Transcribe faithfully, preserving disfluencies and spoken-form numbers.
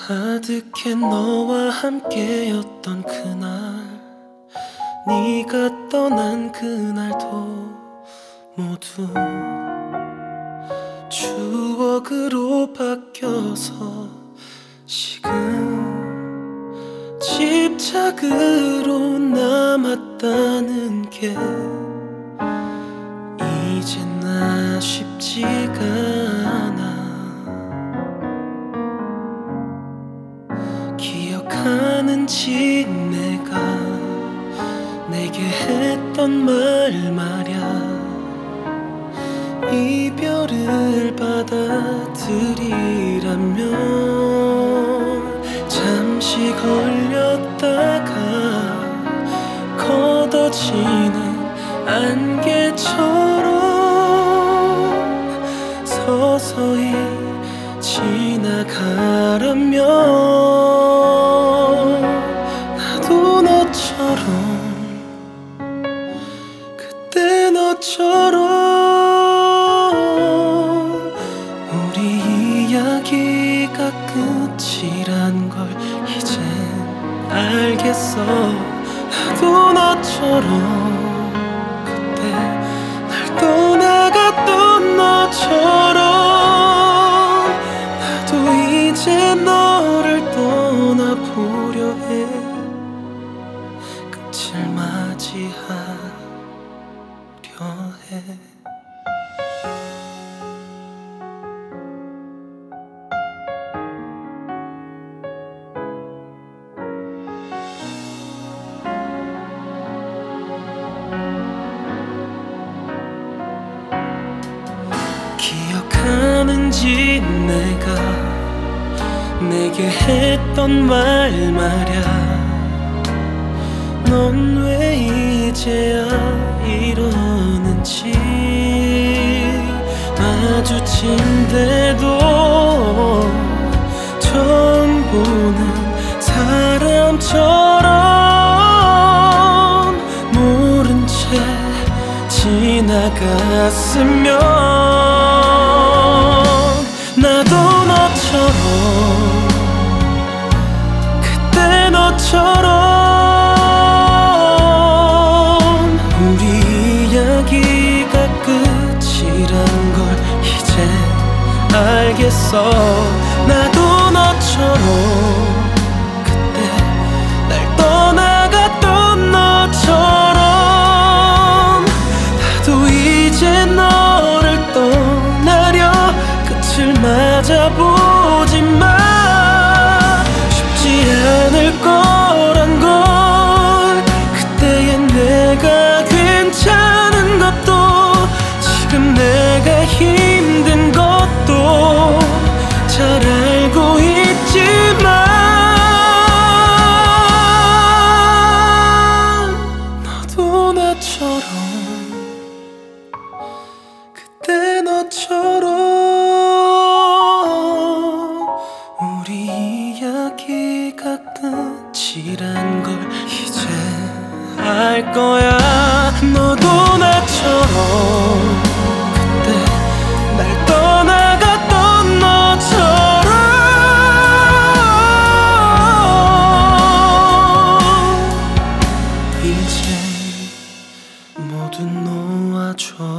가득해 너와 함께였던 그날, 네가 떠난 그날도 모두 추억으로 바뀌어서 식은 집착으로 남았다는 게 이젠 아쉽지가 않아. 기억하는지 내가 내게 했던 말 말야, 이별을 받아들이라면 잠시 걸렸다가 걷어지는 안개처럼 서서히 지나가라면 나도 너처럼, 그때 너처럼 우리 이야기가 끝이란 걸 이젠 알겠어. 나도 너처럼, 그때 날 떠나갔던 너처럼 나도 이제 너를 떠나보려 해. 끝을 맞이하려 해. 기억하는지 내가 내게 했던 말 말야, 넌 왜 이제야 이러는지. 마주친데도 처음 보는 사람처럼 모른 채 지나갔으면 나도 너처럼, 그때 너처럼 우리 이야기가 끝이란 걸 이제 알겠어. 나도 너처럼, 그때 날 떠나갔던 너처럼 나도 이제 너를 떠나려 끝을 맞아보지만 쉽지 않을 거란 걸, 그때의 내가 괜찮은 것도 지금 내가 힘든 것도 잘 알고 있지만 너도 나처럼, 그때 너처럼 우리 이야기가 끝이란 걸 이제 알 거야. 너도 나처럼, 그때 날 떠나갔던 너처럼 이제 모두 놓아줘.